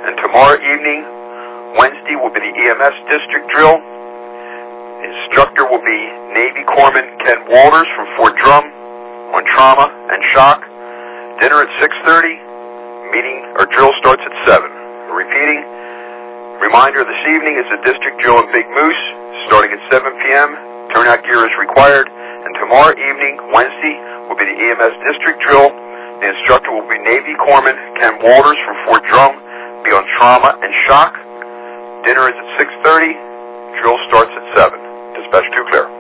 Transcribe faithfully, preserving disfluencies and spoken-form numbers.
And tomorrow evening, Wednesday, will be the E M S district drill. The instructor will be Navy Corpsman Ken Walters from Fort Drum on trauma and shock. Dinner at six thirty. Meeting or drill starts at seven. Repeating, reminder this evening is the district drill in Big Moose starting at seven p m Turnout gear is required. And tomorrow evening, Wednesday, will be the E M S district drill. The instructor will be Navy Corpsman Ken Walters from Fort Drum, be on trauma and shock. Dinner is at six thirty. Drill starts at seven. Dispatch two clear.